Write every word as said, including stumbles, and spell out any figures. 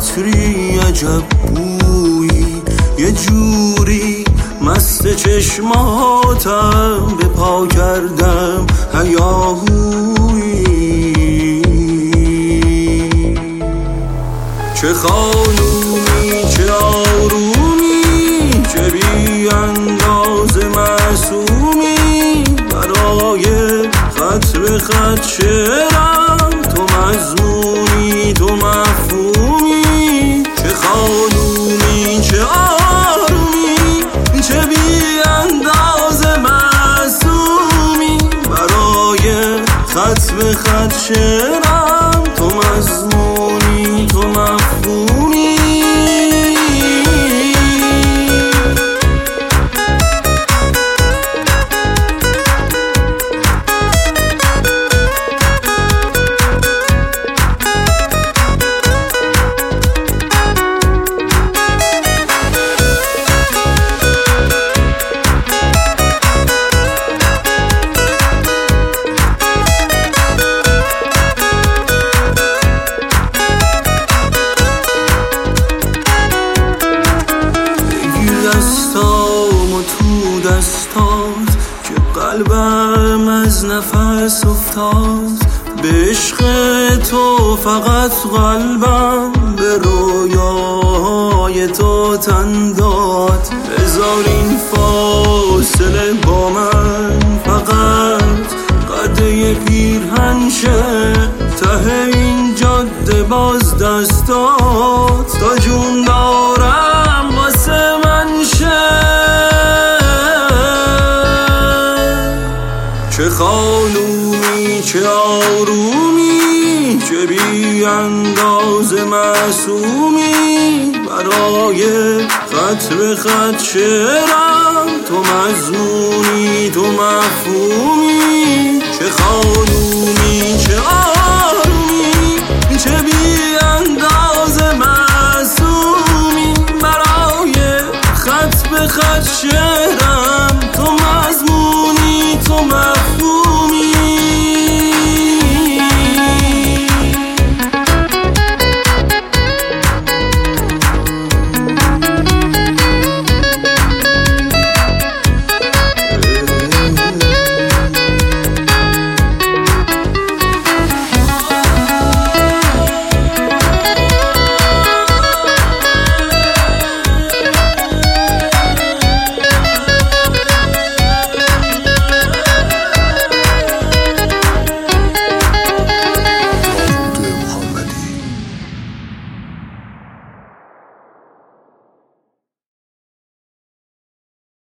عطری عجب بویی، یه جوری مست چشماتم به پا کردم هیاهویی. چه خانومی چه آرومی، چه بی انداز معصومی، برای خط به خط شعرم تو مضمونی تو مفهومی. چه خانومی چه آرومی، چه بی انداز معصومی، برای خط به خط شعرم تو مضمونی تو مفهومی. دستام و تو دستات که قلبم از نفس افتاد، به عشق تو فقط قلبم به رویای تو تن داد. بذار این فاصله با من فقط قده پیرهن شه، ته این جاده باز دستات تا جون دارم واسه من شه. چه خانومی چه آرومی، چه بی انداز معصومی، برای خط به خط شعرم تو مضمونی تو مفهومی. چه خانومی چه آرومی، چه بی انداز معصومی، برای خط به خط شعرم